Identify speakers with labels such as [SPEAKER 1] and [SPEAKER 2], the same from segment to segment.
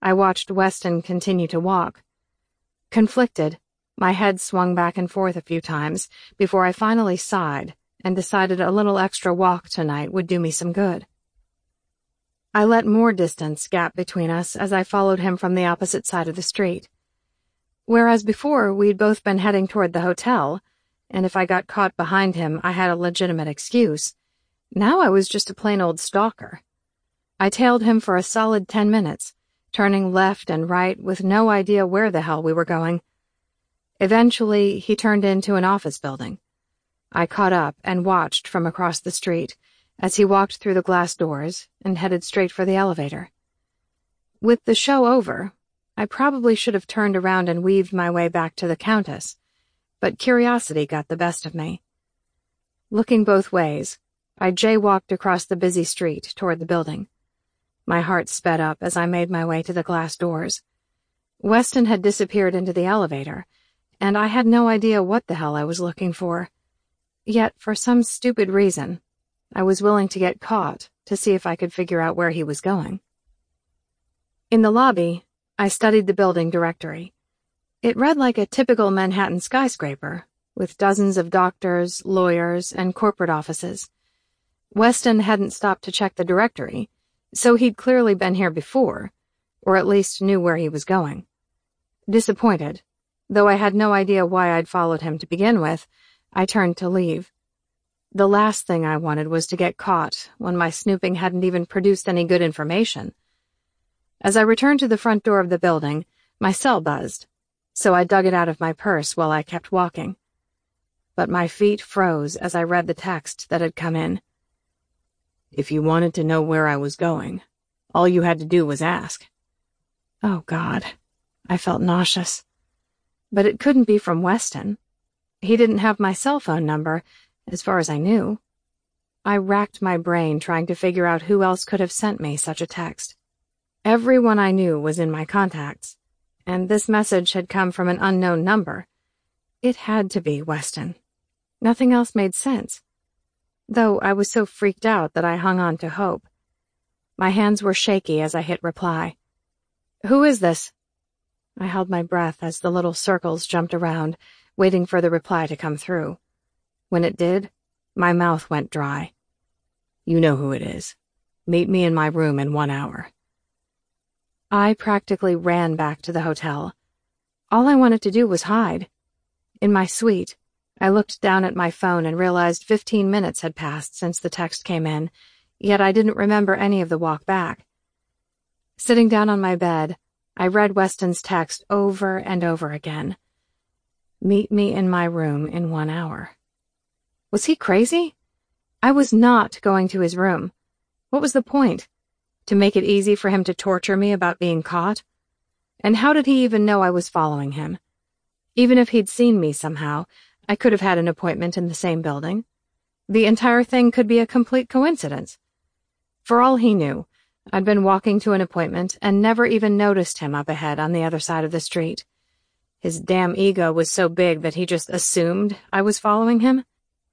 [SPEAKER 1] I watched Weston continue to walk. Conflicted, my head swung back and forth a few times before I finally sighed and decided a little extra walk tonight would do me some good. I let more distance gap between us as I followed him from the opposite side of the street. Whereas before we'd both been heading toward the hotel, and if I got caught behind him I had a legitimate excuse, now I was just a plain old stalker. I tailed him for a solid 10 minutes, turning left and right with no idea where the hell we were going. Eventually, he turned into an office building. I caught up and watched from across the street as he walked through the glass doors and headed straight for the elevator. With the show over, I probably should have turned around and weaved my way back to the Countess, but curiosity got the best of me. Looking both ways, I jaywalked across the busy street toward the building. My heart sped up as I made my way to the glass doors. Weston had disappeared into the elevator, and I had no idea what the hell I was looking for. Yet, for some stupid reason, I was willing to get caught to see if I could figure out where he was going. In the lobby, I studied the building directory. It read like a typical Manhattan skyscraper, with dozens of doctors, lawyers, and corporate offices. Weston hadn't stopped to check the directory, so he'd clearly been here before, or at least knew where he was going. Disappointed, though I had no idea why I'd followed him to begin with, I turned to leave. The last thing I wanted was to get caught when my snooping hadn't even produced any good information. As I returned to the front door of the building, my cell buzzed, so I dug it out of my purse while I kept walking. But my feet froze as I read the text that had come in. If you wanted to know where I was going, all you had to do was ask. Oh, God. I felt nauseous. But it couldn't be from Weston. He didn't have my cell phone number, as far as I knew. I racked my brain trying to figure out who else could have sent me such a text. Everyone I knew was in my contacts, and this message had come from an unknown number. It had to be Weston. Nothing else made sense. Though I was so freaked out that I hung on to hope. My hands were shaky as I hit reply. Who is this? I held my breath as the little circles jumped around, waiting for the reply to come through. When it did, my mouth went dry. You know who it is. Meet me in my room in 1 hour. I practically ran back to the hotel. All I wanted to do was hide. In my suite, I looked down at my phone and realized 15 minutes had passed since the text came in, yet I didn't remember any of the walk back. Sitting down on my bed, I read Weston's text over and over again. Meet me in my room in 1 hour. Was he crazy? I was not going to his room. What was the point? To make it easy for him to torture me about being caught? And how did he even know I was following him? Even if he'd seen me somehow, I could have had an appointment in the same building. The entire thing could be a complete coincidence. For all he knew, I'd been walking to an appointment and never even noticed him up ahead on the other side of the street. His damn ego was so big that he just assumed I was following him.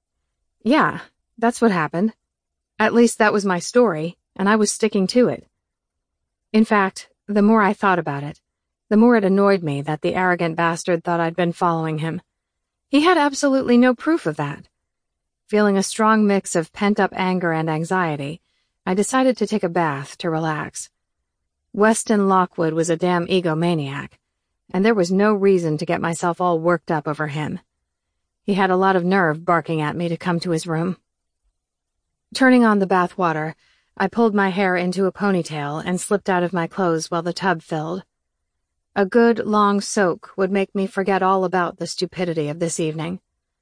[SPEAKER 1] Yeah, that's what happened. At least that was my story, and I was sticking to it. In fact, the more I thought about it, the more it annoyed me that the arrogant bastard thought I'd been following him. He had absolutely no proof of that. Feeling a strong mix of pent-up anger and anxiety, I decided to take a bath to relax. Weston Lockwood was a damn egomaniac, and there was no reason to get myself all worked up over him. He had a lot of nerve barking at me to come to his room. Turning on the bath water, I pulled my hair into a ponytail and slipped out of my clothes while the tub filled. A good, long soak would make me forget all about the stupidity of this evening.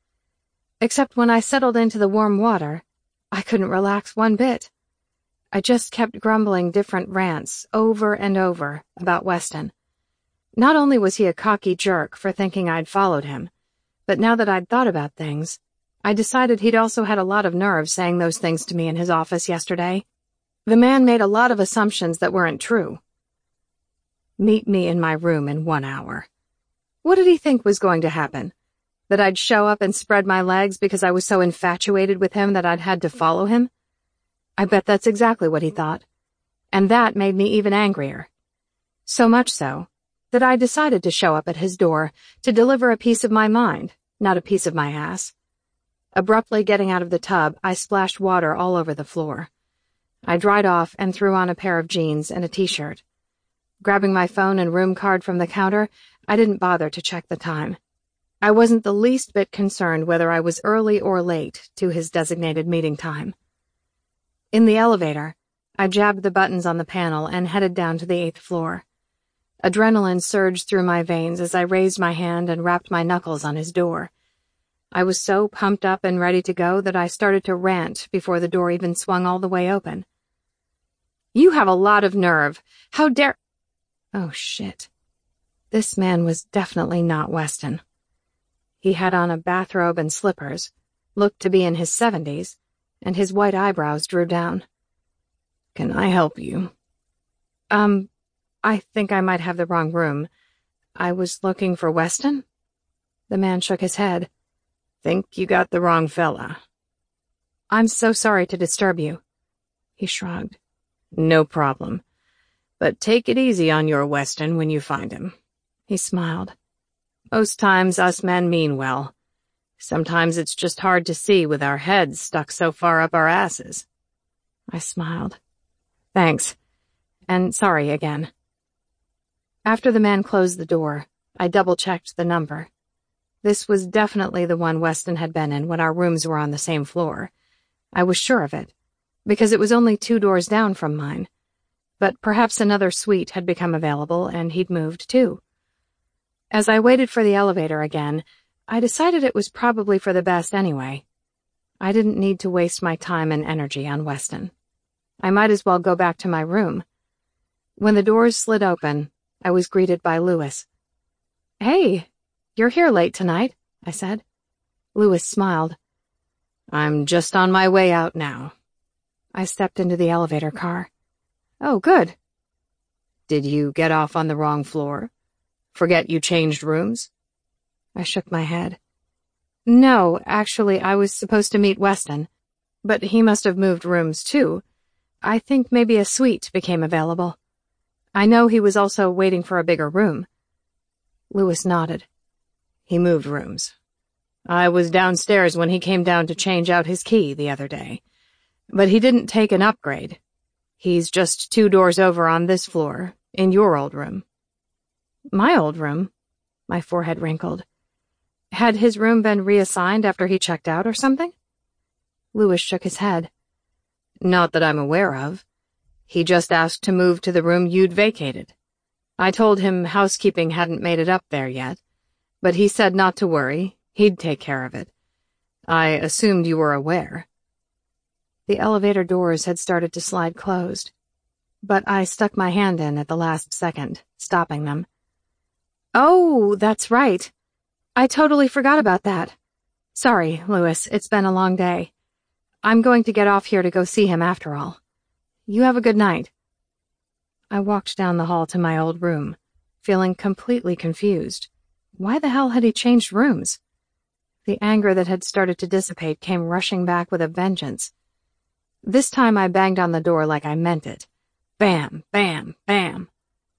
[SPEAKER 1] Except when I settled into the warm water, I couldn't relax one bit. I just kept grumbling different rants over and over about Weston. Not only was he a cocky jerk for thinking I'd followed him, but now that I'd thought about things, I decided he'd also had a lot of nerve saying those things to me in his office yesterday. The man made a lot of assumptions that weren't true. Meet me in my room in 1 hour. What did he think was going to happen? That I'd show up and spread my legs because I was so infatuated with him that I'd had to follow him? I bet that's exactly what he thought. And that made me even angrier. So much so that I decided to show up at his door to deliver a piece of my mind, not a piece of my ass. Abruptly getting out of the tub, I splashed water all over the floor. I dried off and threw on a pair of jeans and a t-shirt. Grabbing my phone and room card from the counter, I didn't bother to check the time. I wasn't the least bit concerned whether I was early or late to his designated meeting time. In the elevator, I jabbed the buttons on the panel and headed down to the 8th floor. Adrenaline surged through my veins as I raised my hand and rapped my knuckles on his door. I was so pumped up and ready to go that I started to rant before the door even swung all the way open. "You have a lot of nerve. How dare—" Oh, shit. This man was definitely not Weston. He had on a bathrobe and slippers, looked to be in his 70s, and his white eyebrows drew down. "Can I help you?" I think I might have the wrong room. I was looking for Weston?" The man shook his head. "Think you got the wrong fella." "I'm so sorry to disturb you." He shrugged. "No problem. But take it easy on your Weston when you find him." He smiled. "Most times us men mean well. Sometimes it's just hard to see with our heads stuck so far up our asses." I smiled. "Thanks. And sorry again." After the man closed the door, I double-checked the number. This was definitely the one Weston had been in when our rooms were on the same floor. I was sure of it, because it was only 2 doors down from mine. But perhaps another suite had become available and he'd moved too. As I waited for the elevator again, I decided it was probably for the best anyway. I didn't need to waste my time and energy on Weston. I might as well go back to my room. When the doors slid open, I was greeted by Lewis. "Hey, you're here late tonight," I said. Lewis smiled. "I'm just on my way out now." I stepped into the elevator car. "Oh, good." "Did you get off on the wrong floor? Forget you changed rooms?" I shook my head. "No, actually, I was supposed to meet Weston, but he must have moved rooms too. I think maybe a suite became available. I know he was also waiting for a bigger room." Lewis nodded. "He moved rooms. I was downstairs when he came down to change out his key the other day. But he didn't take an upgrade. He's just 2 doors over on this floor, in your old room." "My old room?" My forehead wrinkled. Had his room been reassigned after he checked out or something? Lewis shook his head. "Not that I'm aware of. He just asked to move to the room you'd vacated. I told him housekeeping hadn't made it up there yet, but he said not to worry, he'd take care of it. I assumed you were aware." The elevator doors had started to slide closed, but I stuck my hand in at the last second, stopping them. "Oh, that's right. I totally forgot about that. Sorry, Lewis, it's been a long day. I'm going to get off here to go see him after all. You have a good night." I walked down the hall to my old room, feeling completely confused. Why the hell had he changed rooms? The anger that had started to dissipate came rushing back with a vengeance. This time I banged on the door like I meant it. Bam, bam, bam.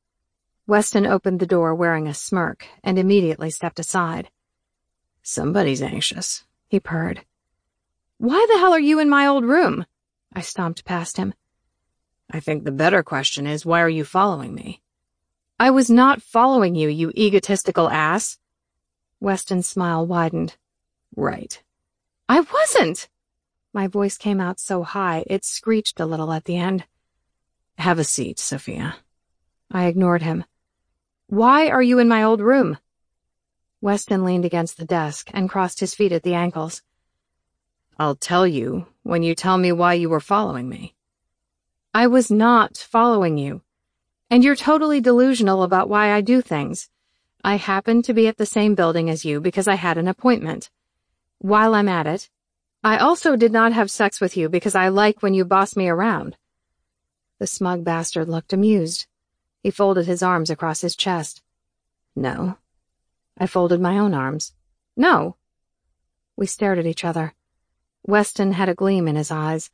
[SPEAKER 1] Weston opened the door wearing a smirk and immediately stepped aside. "Somebody's anxious," he purred. "Why the hell are you in my old room?" I stomped past him. "I think the better question is, why are you following me?" "I was not following you, you egotistical ass." Weston's smile widened. "Right." "I wasn't!" My voice came out so high it screeched a little at the end. "Have a seat, Sophia." I ignored him. "Why are you in my old room?" Weston leaned against the desk and crossed his feet at the ankles. "I'll tell you when you tell me why you were following me." "I was not following you. And you're totally delusional about why I do things. I happened to be at the same building as you because I had an appointment. While I'm at it, I also did not have sex with you because I like when you boss me around." The smug bastard looked amused. He folded his arms across his chest. "No." I folded my own arms. "No." We stared at each other. Weston had a gleam in his eyes,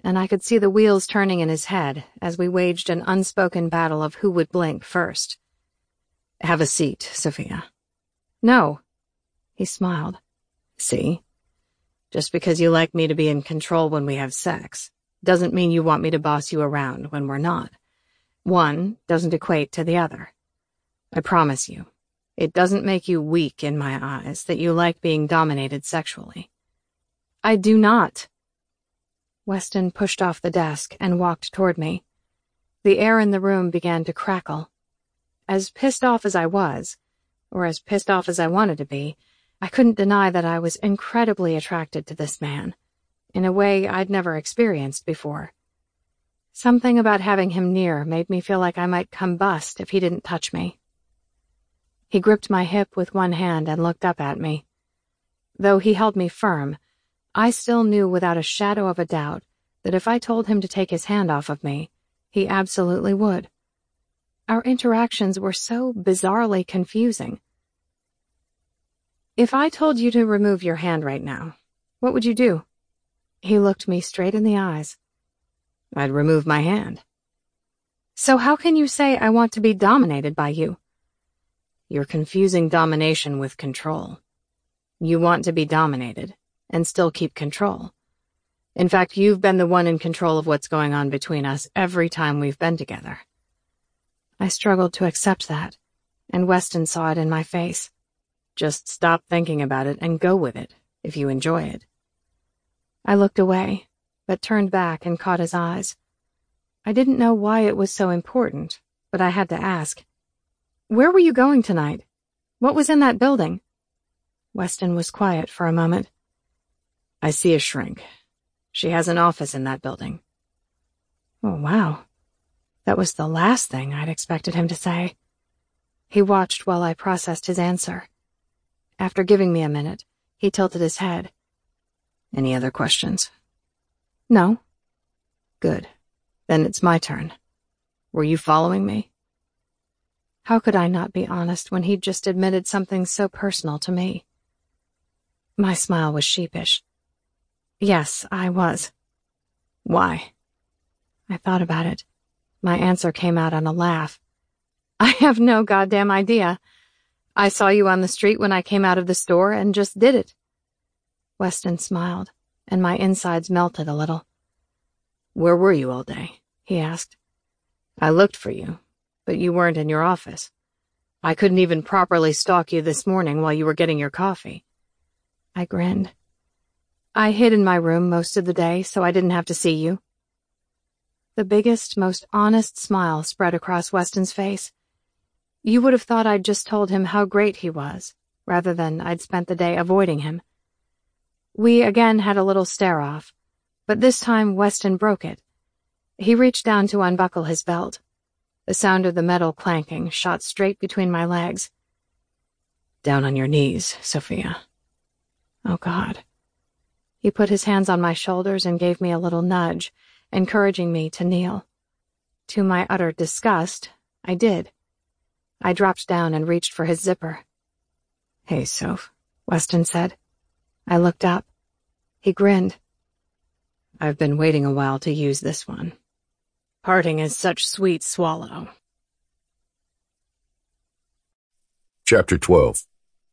[SPEAKER 1] and I could see the wheels turning in his head as we waged an unspoken battle of who would blink first. "Have a seat, Sophia." "No." He smiled. "See? Just because you like me to be in control when we have sex doesn't mean you want me to boss you around when we're not. One doesn't equate to the other. I promise you, it doesn't make you weak in my eyes that you like being dominated sexually." "I do not." Weston pushed off the desk and walked toward me. The air in the room began to crackle. As pissed off as I was, or as pissed off as I wanted to be, I couldn't deny that I was incredibly attracted to this man, in a way I'd never experienced before. Something about having him near made me feel like I might combust if he didn't touch me. He gripped my hip with one hand and looked up at me. Though he held me firm, I still knew without a shadow of a doubt that if I told him to take his hand off of me, he absolutely would. Our interactions were so bizarrely confusing. "If I told you to remove your hand right now, what would you do?" He looked me straight in the eyes. "I'd remove my hand." "So how can you say I want to be dominated by you?" "You're confusing domination with control. You want to be dominated and still keep control. In fact, you've been the one in control of what's going on between us every time we've been together." I struggled to accept that, and Weston saw it in my face. "Just stop thinking about it and go with it, if you enjoy it." I looked away, but turned back and caught his eyes. I didn't know why it was so important, but I had to ask. "Where were you going tonight? What was in that building?" Weston was quiet for a moment. "I see a shrink. She has an office in that building." Oh, wow. That was the last thing I'd expected him to say. He watched while I processed his answer. After giving me a minute, he tilted his head. "Any other questions?" "No." "Good. Then it's my turn. Were you following me?" How could I not be honest when he'd just admitted something so personal to me? My smile was sheepish. "Yes, I was." "Why?" I thought about it. My answer came out on a laugh. "I have no goddamn idea. I saw you on the street when I came out of the store and just did it." Weston smiled, and my insides melted a little. "Where were you all day?" he asked. "I looked for you, but you weren't in your office. I couldn't even properly stalk you this morning while you were getting your coffee." I grinned. "I hid in my room most of the day, so I didn't have to see you." The biggest, most honest smile spread across Weston's face. You would have thought I'd just told him how great he was, rather than I'd spent the day avoiding him. We again had a little stare-off, but this time Weston broke it. He reached down to unbuckle his belt. The sound of the metal clanking shot straight between my legs. "Down on your knees, Sophia." Oh, God. He put his hands on my shoulders and gave me a little nudge, encouraging me to kneel. To my utter disgust, I did. I dropped down and reached for his zipper. "Hey, Soph," Weston said. I looked up. He grinned. "I've been waiting a while to use this one. Parting is such sweet swallow."
[SPEAKER 2] Chapter 12.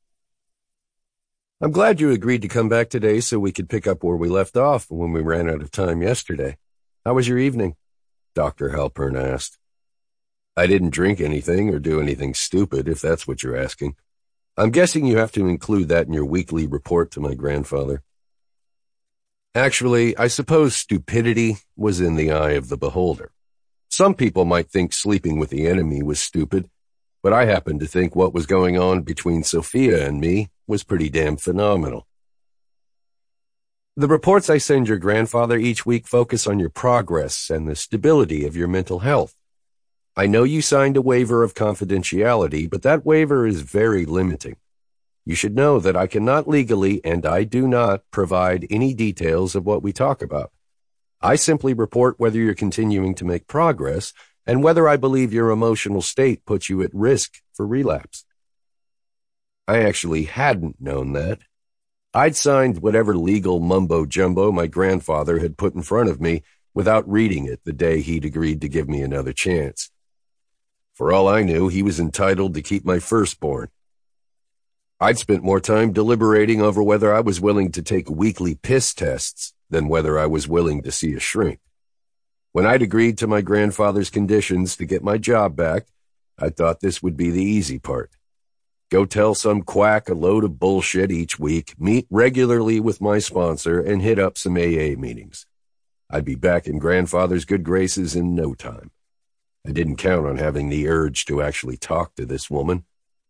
[SPEAKER 2] I'm glad you agreed to come back today so we could pick up where we left off when we ran out of time yesterday. How was your evening? Dr. Halpern asked. I didn't drink anything or do anything stupid, if that's what you're asking. I'm guessing you have to include that in your weekly report to my grandfather. Actually, I suppose stupidity was in the eye of the beholder. Some people might think sleeping with the enemy was stupid, but I happen to think what was going on between Sophia and me was pretty damn phenomenal. The reports I send your grandfather each week focus on your progress and the stability of your mental health. I know you signed a waiver of confidentiality, but that waiver is very limiting. You should know that I cannot legally, and I do not, provide any details of what we talk about. I simply report whether you're continuing to make progress and whether I believe your emotional state puts you at risk for relapse. I actually hadn't known that. I'd signed whatever legal mumbo-jumbo my grandfather had put in front of me, without reading it the day he'd agreed to give me another chance. For all I knew, he was entitled to keep my firstborn. I'd spent more time deliberating over whether I was willing to take weekly piss tests than whether I was willing to see a shrink. When I'd agreed to my grandfather's conditions to get my job back, I thought this would be the easy part. Go tell some quack a load of bullshit each week, meet regularly with my sponsor, and hit up some AA meetings. I'd be back in grandfather's good graces in no time. I didn't count on having the urge to actually talk to this woman.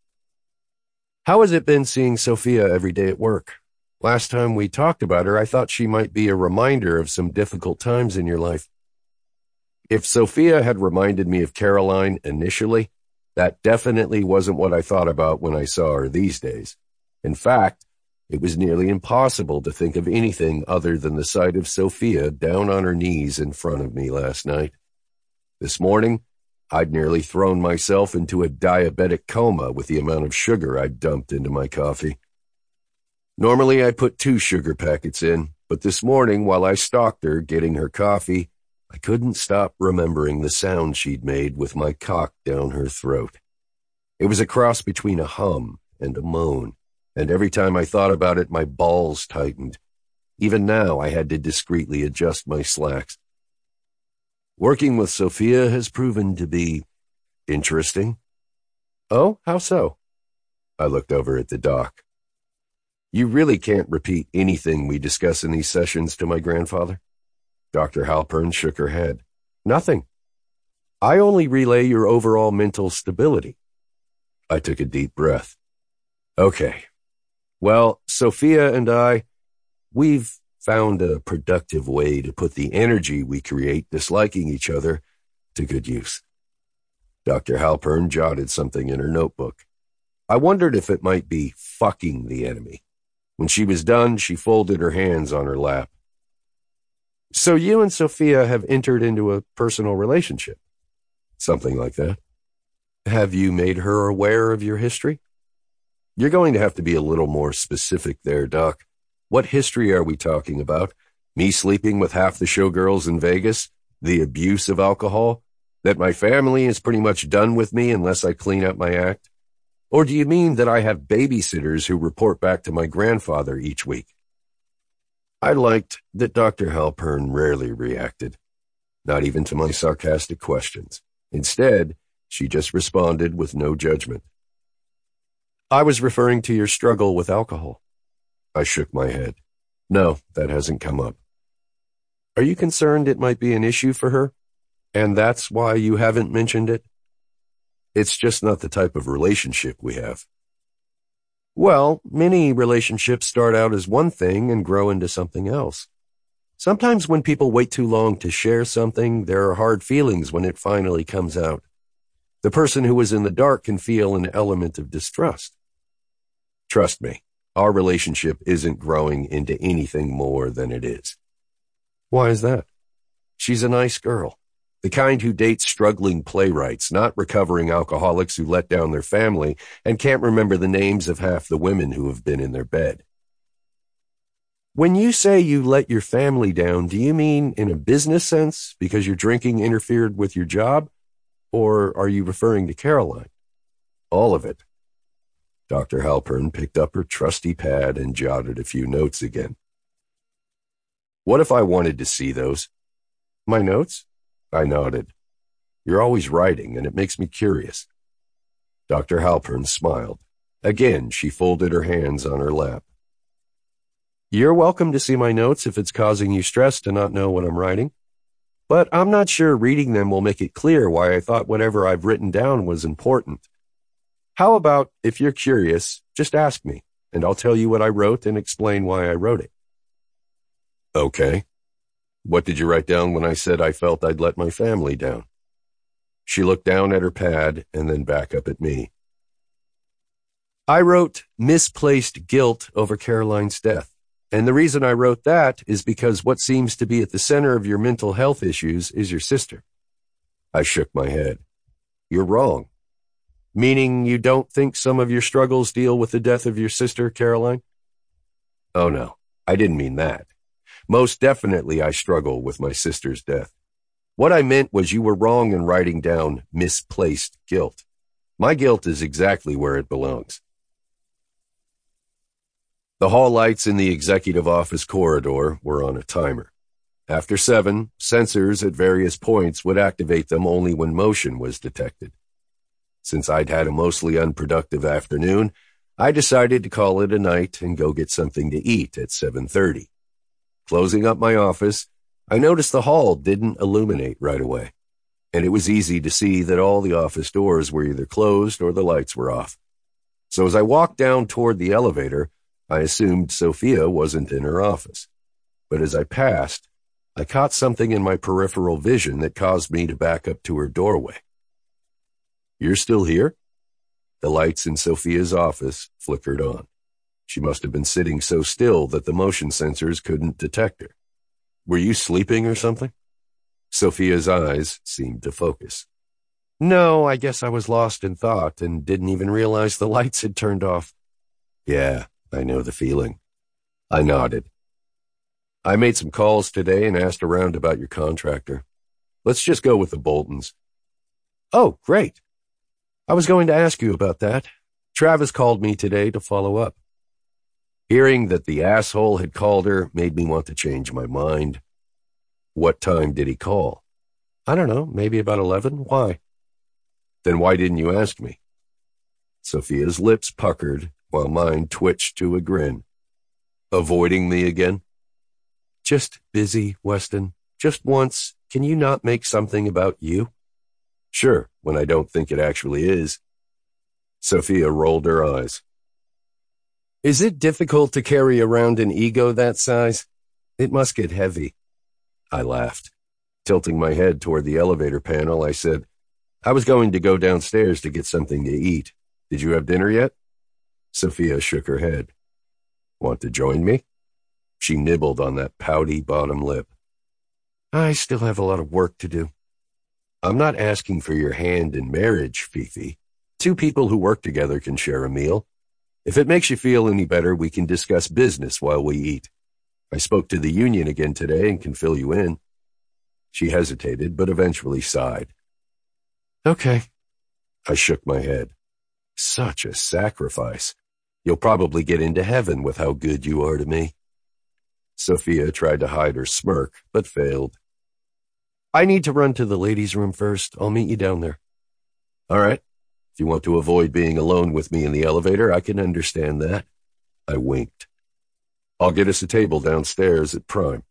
[SPEAKER 2] How has it been seeing Sophia every day at work? Last time we talked about her, I thought she might be a reminder of some difficult times in your life. If Sophia had reminded me of Caroline initially, that definitely wasn't what I thought about when I saw her these days. In fact, it was nearly impossible to think of anything other than the sight of Sophia down on her knees in front of me last night. This morning, I'd nearly thrown myself into a diabetic coma with the amount of sugar I'd dumped into my coffee. Normally, I put 2 sugar packets in, but this morning, while I stalked her getting her coffee, I couldn't stop remembering the sound she'd made with my cock down her throat. It was a cross between a hum and a moan, and every time I thought about it, my balls tightened. Even now, I had to discreetly adjust my slacks. Working with Sophia has proven to be interesting. Oh, how so? I looked over at the doc. You really can't repeat anything we discuss in these sessions to my grandfather? Dr. Halpern shook her head. Nothing. I only relay your overall mental stability. I took a deep breath. Okay. Well, Sophia and we've found a productive way to put the energy we create disliking each other to good use. Dr. Halpern jotted something in her notebook. I wondered if it might be fucking the enemy. When she was done, she folded her hands on her lap. So you and Sophia have entered into a personal relationship? Something like that. Have you made her aware of your history? You're going to have to be a little more specific there, Doc. What history are we talking about? Me sleeping with half the showgirls in Vegas? The abuse of alcohol? That my family is pretty much done with me unless I clean up my act? Or do you mean that I have babysitters who report back to my grandfather each week? I liked that Dr. Halpern rarely reacted, not even to my sarcastic questions. Instead, she just responded with no judgment. I was referring to your struggle with alcohol. I shook my head. No, that hasn't come up. Are you concerned it might be an issue for her? And that's why you haven't mentioned it? It's just not the type of relationship we have. Well, many relationships start out as one thing and grow into something else. Sometimes when people wait too long to share something, there are hard feelings when it finally comes out. The person who is in the dark can feel an element of distrust. Trust me, our relationship isn't growing into anything more than it is. Why is that? She's a nice girl. The kind who dates struggling playwrights, not recovering alcoholics who let down their family and can't remember the names of half the women who have been in their bed. When you say you let your family down, do you mean in a business sense because your drinking interfered with your job? Or are you referring to Caroline? All of it. Dr. Halpern picked up her trusty pad and jotted a few notes again. What if I wanted to see those? My notes? I nodded. You're always writing, and it makes me curious. Dr. Halpern smiled. Again, she folded her hands on her lap. You're welcome to see my notes if it's causing you stress to not know what I'm writing. But I'm not sure reading them will make it clear why I thought whatever I've written down was important. How about, if you're curious, just ask me, and I'll tell you what I wrote and explain why I wrote it. Okay. What did you write down when I said I felt I'd let my family down? She looked down at her pad and then back up at me. I wrote misplaced guilt over Caroline's death. And the reason I wrote that is because what seems to be at the center of your mental health issues is your sister. I shook my head. You're wrong. Meaning you don't think some of your struggles deal with the death of your sister, Caroline? Oh no, I didn't mean that. Most definitely I struggle with my sister's death. What I meant was you were wrong in writing down misplaced guilt. My guilt is exactly where it belongs. The hall lights in the executive office corridor were on a timer. After 7, sensors at various points would activate them only when motion was detected. Since I'd had a mostly unproductive afternoon, I decided to call it a night and go get something to eat at 7:30. Closing up my office, I noticed the hall didn't illuminate right away, and it was easy to see that all the office doors were either closed or the lights were off. So as I walked down toward the elevator, I assumed Sophia wasn't in her office. But as I passed, I caught something in my peripheral vision that caused me to back up to her doorway. "You're still here?" The lights in Sophia's office flickered on. She must have been sitting so still that the motion sensors couldn't detect her. "Were you sleeping or something?" Sophia's eyes seemed to focus. "No, I guess I was lost in thought and didn't even realize the lights had turned off." "Yeah, I know the feeling." I nodded. "I made some calls today and asked around about your contractor. Let's just go with the Boltons." "Oh, great. I was going to ask you about that. Travis called me today to follow up." Hearing that the asshole had called her made me want to change my mind. "What time did he call?" "I don't know, maybe about 11. Why?" "Then why didn't you ask me?" Sophia's lips puckered while mine twitched to a grin. "Avoiding me again?" "Just busy, Weston. Just once. Can you not make something about you?" "Sure, when I don't think it actually is." Sophia rolled her eyes. "Is it difficult to carry around an ego that size? It must get heavy." I laughed. Tilting my head toward the elevator panel, I said, "I was going to go downstairs to get something to eat. Did you have dinner yet?" Sophia shook her head. "Want to join me?" She nibbled on that pouty bottom lip. "I still have a lot of work to do." "I'm not asking for your hand in marriage, Fifi. 2 people who work together can share a meal. If it makes you feel any better, we can discuss business while we eat. I spoke to the union again today and can fill you in." She hesitated, but eventually sighed. "Okay." I shook my head. "Such a sacrifice. You'll probably get into heaven with how good you are to me." Sophia tried to hide her smirk, but failed. "I need to run to the ladies' room first. I'll meet you down there." "All right. If you want to avoid being alone with me in the elevator, I can understand that." I winked. "I'll get us a table downstairs at Prime."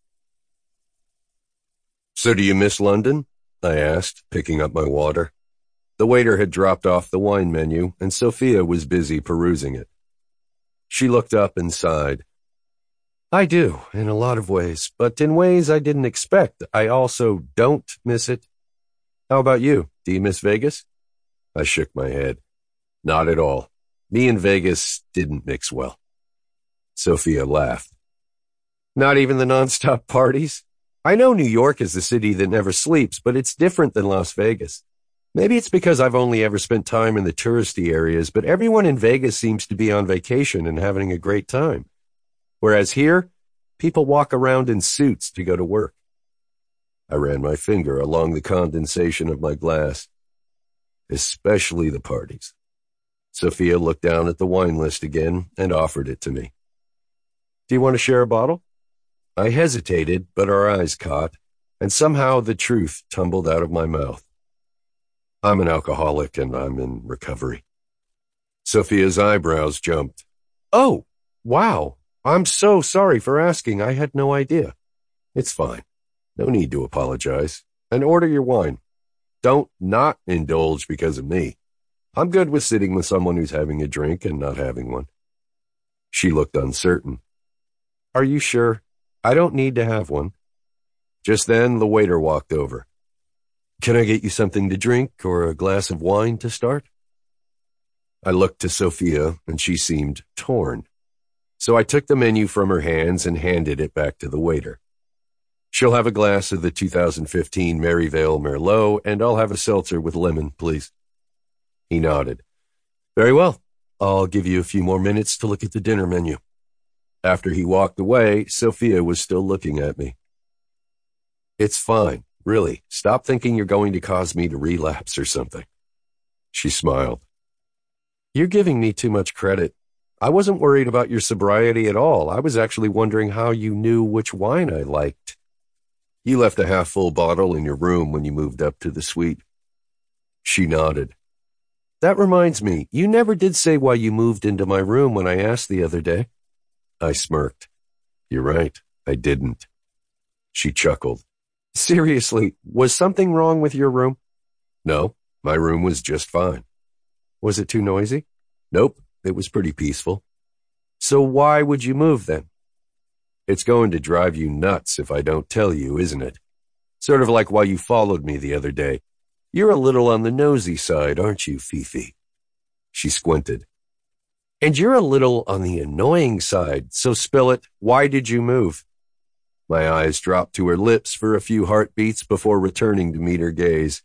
[SPEAKER 2] "So do you miss London?" I asked, picking up my water. The waiter had dropped off the wine menu, and Sophia was busy perusing it. She looked up and sighed. "I do, in a lot of ways, but in ways I didn't expect. I also don't miss it." "How about you? Do you miss Vegas?" I shook my head. "Not at all. Me and Vegas didn't mix well." Sophia laughed. "Not even the nonstop parties? I know New York is the city that never sleeps, but it's different than Las Vegas. Maybe it's because I've only ever spent time in the touristy areas, but everyone in Vegas seems to be on vacation and having a great time. Whereas here, people walk around in suits to go to work." I ran my finger along the condensation of my glass. "Especially the parties." Sophia looked down at the wine list again and offered it to me. "Do you want to share a bottle?" I hesitated, but our eyes caught, and somehow the truth tumbled out of my mouth. "I'm an alcoholic and I'm in recovery." Sophia's eyebrows jumped. "Oh, wow. I'm so sorry for asking. I had no idea." "It's fine. No need to apologize. And order your wine. Don't not indulge because of me. I'm good with sitting with someone who's having a drink and not having one." She looked uncertain. "Are you sure? I don't need to have one." Just then, the waiter walked over. "Can I get you something to drink or a glass of wine to start?" I looked to Sophia, and she seemed torn. So I took the menu from her hands and handed it back to the waiter. "She'll have a glass of the 2015 Maryvale Merlot, and I'll have a seltzer with lemon, please." He nodded. "Very well. I'll give you a few more minutes to look at the dinner menu." After he walked away, Sophia was still looking at me. It's fine, really. Stop thinking you're going to cause me to relapse or something. She smiled. You're giving me too much credit. I wasn't worried about your sobriety at all. I was actually wondering how you knew which wine I liked. You left a half-full bottle in your room when you moved up to the suite. She nodded. That reminds me, you never did say why you moved into my room when I asked the other day. I smirked. You're right, I didn't. She chuckled. Seriously, was something wrong with your room? No, my room was just fine. Was it too noisy? Nope, it was pretty peaceful. So why would you move then? It's going to drive you nuts if I don't tell you, isn't it? Sort of like why you followed me the other day. You're a little on the nosy side, aren't you, Fifi? She squinted. And you're a little on the annoying side, so spill it. Why did you move? My eyes dropped to her lips for a few heartbeats before returning to meet her gaze.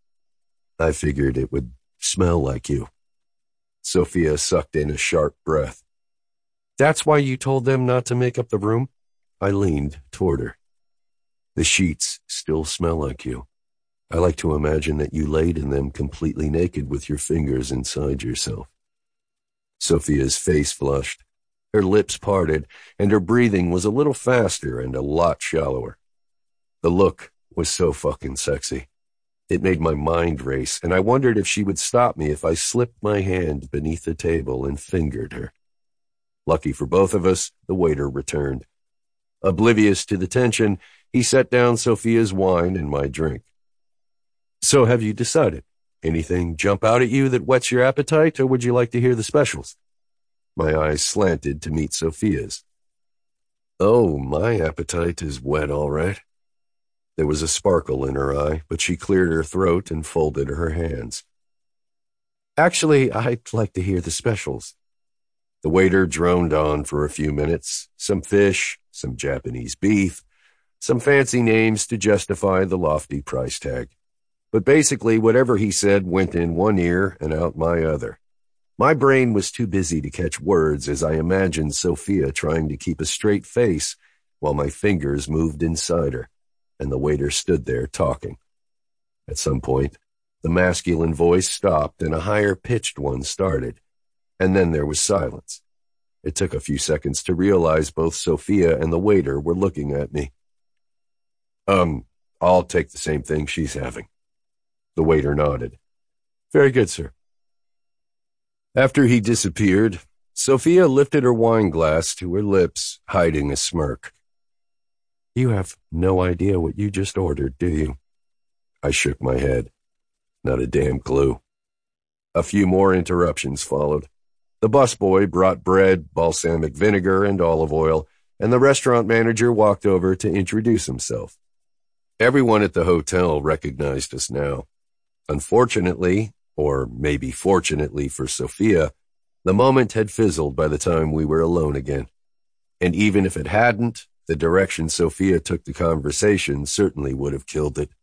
[SPEAKER 2] I figured it would smell like you. Sophia sucked in a sharp breath. That's why you told them not to make up the room? I leaned toward her. The sheets still smell like you. I like to imagine that you laid in them completely naked with your fingers inside yourself. Sophia's face flushed. Her lips parted, and her breathing was a little faster and a lot shallower. The look was so fucking sexy. It made my mind race, and I wondered if she would stop me if I slipped my hand beneath the table and fingered her. Lucky for both of us, the waiter returned. Oblivious to the tension, he set down Sophia's wine and my drink. So have you decided? Anything jump out at you that whets your appetite, or would you like to hear the specials? My eyes slanted to meet Sophia's. Oh, my appetite is wet, all right. There was a sparkle in her eye, but she cleared her throat and folded her hands. Actually, I'd like to hear the specials. The waiter droned on for a few minutes. Some fish, some Japanese beef, some fancy names to justify the lofty price tag. But basically, whatever he said went in one ear and out my other. My brain was too busy to catch words as I imagined Sophia trying to keep a straight face while my fingers moved inside her, and the waiter stood there talking. At some point, the masculine voice stopped and a higher-pitched one started, and then there was silence. It took a few seconds to realize both Sophia and the waiter were looking at me. I'll take the same thing she's having. The waiter nodded. Very good, sir. After he disappeared, Sophia lifted her wine glass to her lips, hiding a smirk. You have no idea what you just ordered, do you? I shook my head. Not a damn clue. A few more interruptions followed. The busboy brought bread, balsamic vinegar, and olive oil, and the restaurant manager walked over to introduce himself. Everyone at the hotel recognized us now. Unfortunately, or maybe fortunately for Sophia, the moment had fizzled by the time we were alone again. And even if it hadn't, the direction Sophia took the conversation certainly would have killed it.